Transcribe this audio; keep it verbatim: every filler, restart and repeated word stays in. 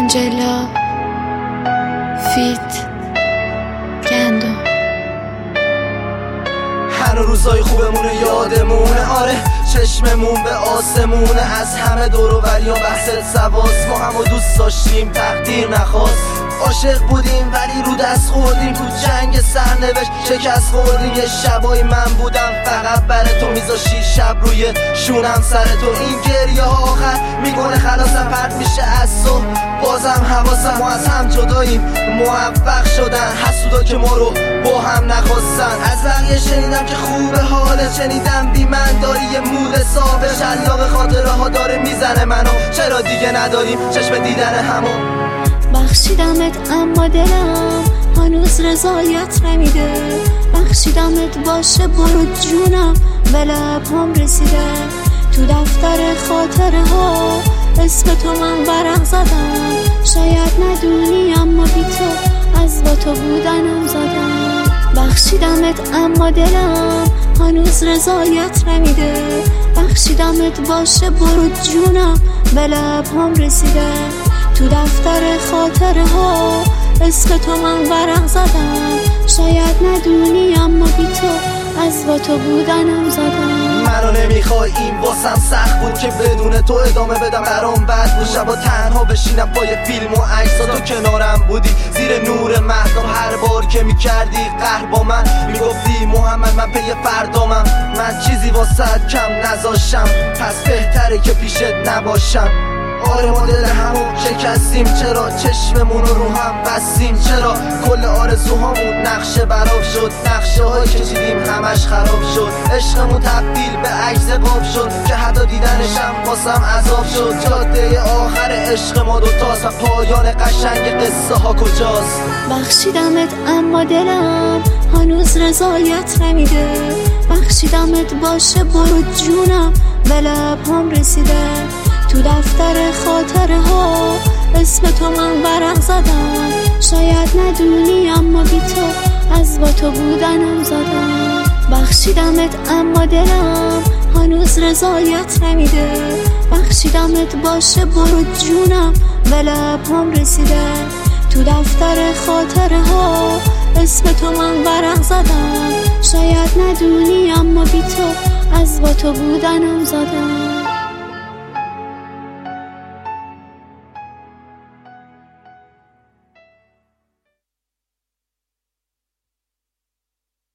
آنجلا فیت گندو. هنو روزای خوبمونه یادمونه، آره چشممون به آسمونه. از همه دور و بریا بحثت سواس، ما همو دوست داشتیم تقدیر نخواست. عاشق بودیم ولی رو دست خوردیم، تو جنگ سرنوشت شکست خوردیم. یه شبای من بودم فقط برای تو، میذاشی شب روی شونم سر تو. این گریه ها آخر میکنه خلاصم، پرت میشه از صبح بازم حواسم. ما از هم جداییم موفق شدن حسودا که ما رو با هم نخواستن. از بقیه شنیدم که خوبه حاله، شنیدم بی من داری یه مود ثابت. شلاق خاطره ها داره میزنه منو، چرا دیگه نداریم چشم دیدن همو. بخشیدمت اما دلم هنوز رضایت نمیده. بخشیدمت باشه برو جونم به لبام رسیده. تو دفتر خاطره ها اسم تو من ورق زدم. شاید ندونی اما بی تو از با تو بودنم زدم. بخشیدمت اما دلم هنوز رضایت نمیده. بخشیدمت باشه برو جونم به لبام رسیده. تو دفتر خاطره ها اسم تو من ورق زدم. شاید ندونی اما بی تو از با تو بودنم زدم. منو نمیخوای این واسم سخت بود که بدون تو ادامه بدم برام بد بود. شبا تنها بشینم پای فیلم و عکسا تو کنارم بودی زیر نور مهتاب. هر بار که میکردی قهر با من میگفتی محمد من پی فردامم. من چیزی واسه کم نذاشم پس بهتره که پیشت نباشم. آره ما دل همو شکستیم، چرا چشممون رو هم بستیم؟ چرا کل آرزوهامون نقشه براب شد؟ نقشه هایی که چیدیم همش خراب شد. عشقمون تبدیل به عکس قاب شد که حتی دیدنشم واسم عذاب شد. جاده آخر عشق ما دوتاست و پایان قشنگ قصه ها کجاست؟ بخشیدمت اما دلم هنوز رضایت نمیده. بخشیدمت باشه برو جونم به لبام رسیده. تو دفتر خاطره ها اسم تو من ورق زدم. شاید ندونی اما بی تو از با تو بودنم زدم. بخشیدمت اما دلم هنوز رضایت نمیده. بخشیدمت باشه برو جونم به لبام رسیده. تو دفتر خاطره ها اسم تو من ورق زدم. شاید ندونی اما بی تو از با تو بودنم زدم.